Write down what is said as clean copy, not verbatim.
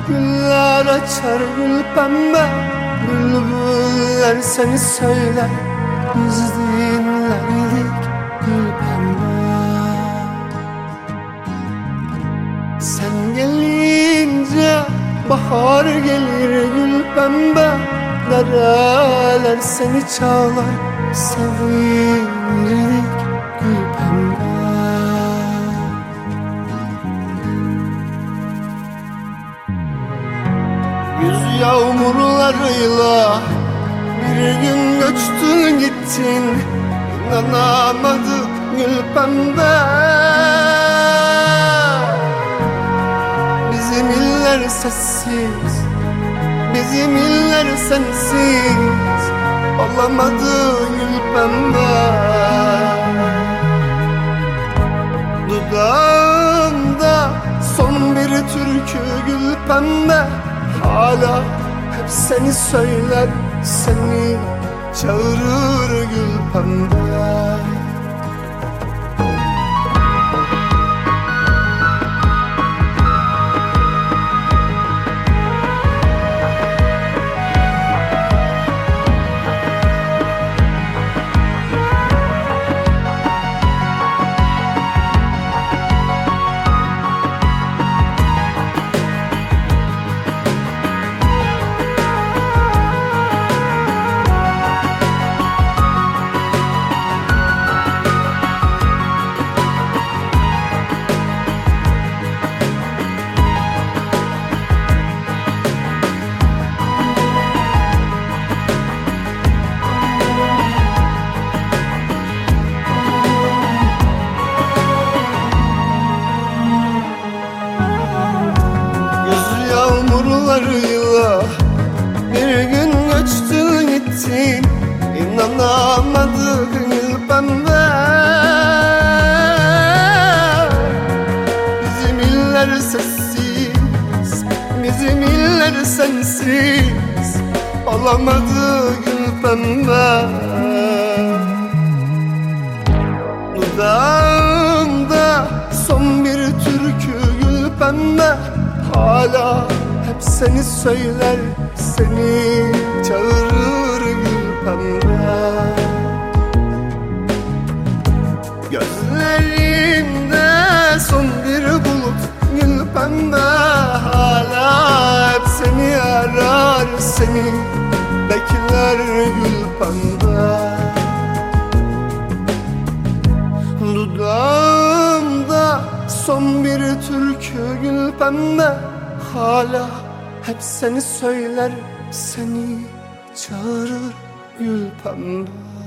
güller açar gül pembe. Bülbüller seni söyler, biz dinlerdik gül pembe. Sen gelince bahar gelir gül pembe. Dereler seni çağlar, sevinirdik gül pembe. Güz yağmurlarıyla bir gün göçtün gittin, İnanamadık gül pembe. Bizim iller sessiz, bizim iller sensiz, olamadı gül pembe. Dudağımda son bir türkü gül pembe. Hala hep seni söyler, seni çağırır gül pembe. Yağmurlarıyla bir gün göçtün gittin, İnanamadık gül pembe. Bizim iller sessiz, bizim iller sensiz, olamadı gül pembe. Dudağımda son bir türkü gül pembe. Hala hep seni söyler, seni çağırır gül pembe. Gözlerimde son bir bulut gül pembe. Hala hep seni arar, seni bekler gül pembe. Dudağımda son bir türkü gül pembe. Hala hep seni söyler, seni çağırır gül pembe.